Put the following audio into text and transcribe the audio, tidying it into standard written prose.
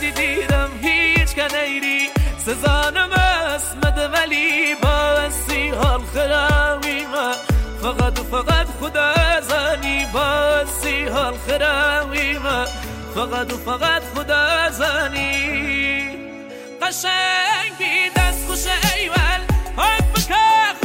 وقتی دیدم هیچ کنیری سزانم اسمد ولی باسی حال خرامی ما فقط خدا زنی باسی حال خرامی ما فقط خدا زنی قشنگی دست خوش ایول حق بکن